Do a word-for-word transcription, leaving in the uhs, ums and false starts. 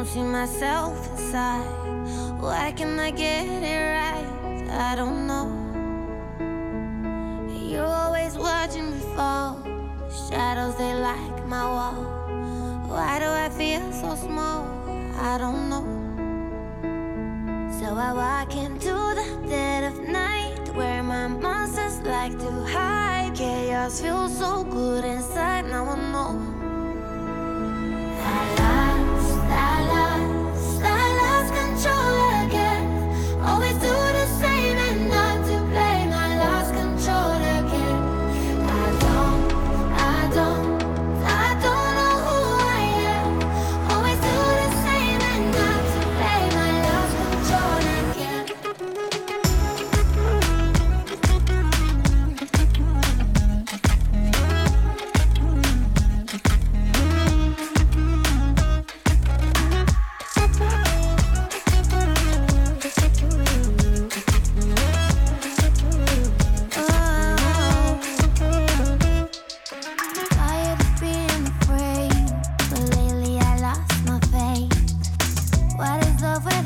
see myself inside. Why can't I get it right? I don't know. You're always watching me fall. Shadows, they like my wall. Why do I feel so small? I don't know. So I walk into the dead of night, where my monsters like to hide. Chaos feels so good inside, now I know. I lost, I lost, I lost control again. Always do the same and not to blame. I lost control again. I don't, I don't, I don't know who I am. Always do the same and not to blame. I lost control again. Tired of being afraid, but lately I lost my faith. What is love?